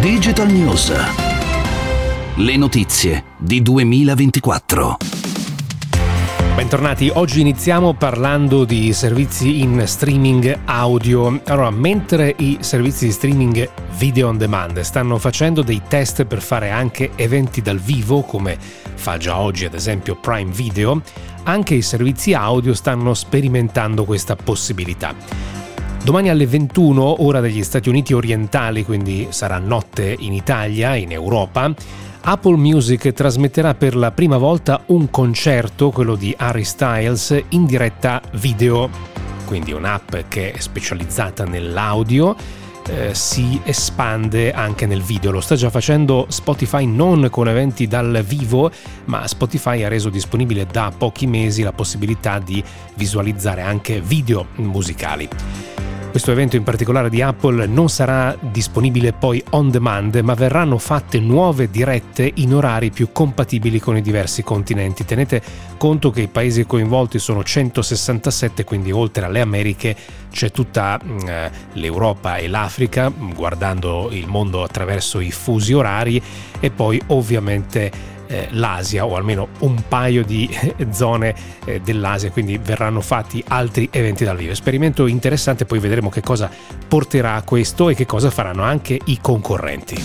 Digital News. Le notizie di 2024. Bentornati, oggi iniziamo parlando di servizi in streaming audio. Allora, mentre i servizi di streaming video on demand stanno facendo dei test per fare anche eventi dal vivo, come fa già oggi ad esempio Prime Video, anche i servizi audio stanno sperimentando questa possibilità. Domani alle 21, ora degli Stati Uniti orientali, quindi sarà notte in Italia, in Europa, Apple Music trasmetterà per la prima volta un concerto, quello di Harry Styles, in diretta video. Quindi un'app che è specializzata nell'audio si espande anche nel video. Lo sta già facendo Spotify, non con eventi dal vivo, ma Spotify ha reso disponibile da pochi mesi la possibilità di visualizzare anche video musicali. Questo evento in particolare di Apple non sarà disponibile poi on demand, ma verranno fatte nuove dirette in orari più compatibili con i diversi continenti. Tenete conto che i paesi coinvolti sono 167, quindi oltre alle Americhe c'è tutta l'Europa e l'Africa, guardando il mondo attraverso i fusi orari, e poi ovviamente l'Asia, o almeno un paio di zone dell'Asia, quindi verranno fatti altri eventi dal vivo. Esperimento interessante, poi vedremo che cosa porterà questo e che cosa faranno anche i concorrenti.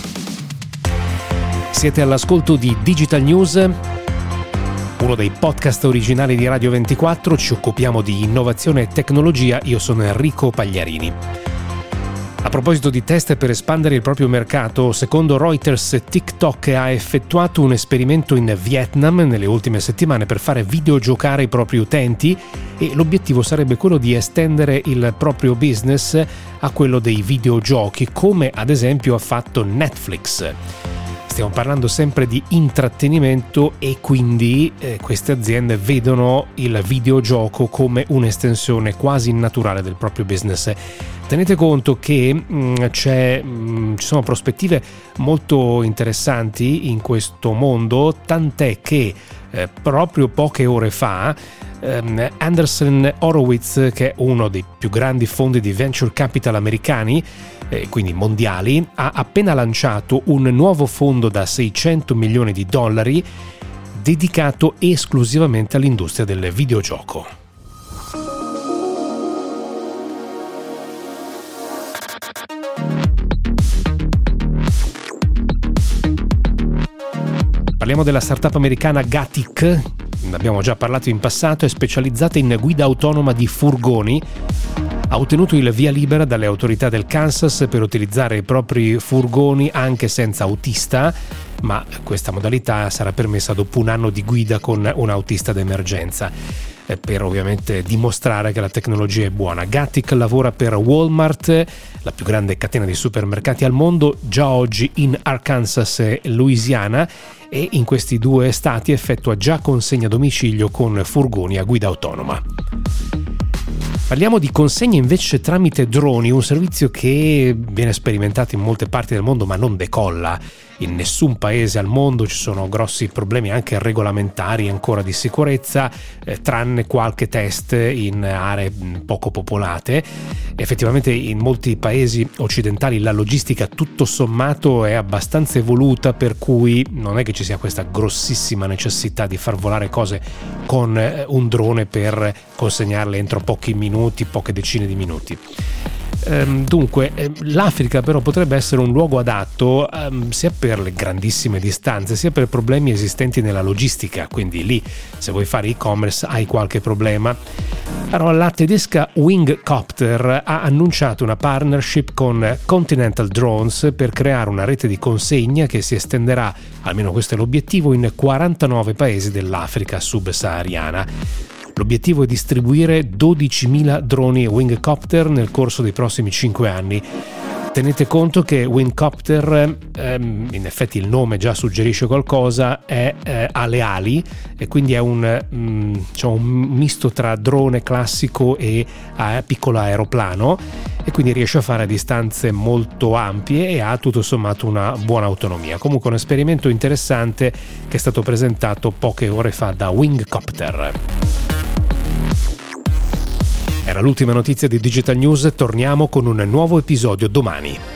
Siete all'ascolto di Digital News, uno dei podcast originali di Radio 24, ci occupiamo di innovazione e tecnologia, io sono Enrico Pagliarini. A proposito di test per espandere il proprio mercato, secondo Reuters, TikTok ha effettuato un esperimento in Vietnam nelle ultime settimane per fare videogiocare i propri utenti, e l'obiettivo sarebbe quello di estendere il proprio business a quello dei videogiochi, come ad esempio ha fatto Netflix. Stiamo parlando sempre di intrattenimento e quindi queste aziende vedono il videogioco come un'estensione quasi naturale del proprio business. Tenete conto che ci sono prospettive molto interessanti in questo mondo, tant'è che proprio poche ore fa Andreessen Horowitz, che è uno dei più grandi fondi di venture capital americani, quindi mondiali, ha appena lanciato un nuovo fondo da $600 milioni dedicato esclusivamente all'industria del videogioco. Parliamo della startup americana Gatik, ne abbiamo già parlato in passato, è specializzata in guida autonoma di furgoni. Ha ottenuto il via libera dalle autorità del Kansas per utilizzare i propri furgoni anche senza autista, ma questa modalità sarà permessa dopo un anno di guida con un autista d'emergenza, per ovviamente dimostrare che la tecnologia è buona. Gatik lavora per Walmart, la più grande catena di supermercati al mondo, già oggi in Arkansas e Louisiana, e in questi due stati effettua già consegna a domicilio con furgoni a guida autonoma. Parliamo di consegne invece tramite droni, un servizio che viene sperimentato in molte parti del mondo ma non decolla in nessun paese al mondo. Ci sono grossi problemi anche regolamentari ancora di sicurezza, tranne qualche test in aree poco popolate. Effettivamente in molti paesi occidentali la logistica tutto sommato è abbastanza evoluta, per cui non è che ci sia questa grossissima necessità di far volare cose con un drone per consegnarle entro pochi minuti, poche decine di minuti. Dunque l'Africa però potrebbe essere un luogo adatto sia per le grandissime distanze sia per problemi esistenti nella logistica, quindi lì se vuoi fare e-commerce hai qualche problema. Allora, la tedesca Wingcopter ha annunciato una partnership con Continental Drones per creare una rete di consegna che si estenderà, almeno questo è l'obiettivo, in 49 paesi dell'Africa subsahariana. L'obiettivo è distribuire 12.000 droni Wingcopter nel corso dei prossimi 5 anni. Tenete conto che Wingcopter, in effetti il nome già suggerisce qualcosa, ha le ali e quindi è un misto tra drone classico e piccolo aeroplano, e quindi riesce a fare distanze molto ampie e ha tutto sommato una buona autonomia. Comunque un esperimento interessante che è stato presentato poche ore fa da Wingcopter. Era l'ultima notizia di Digital News, torniamo con un nuovo episodio domani.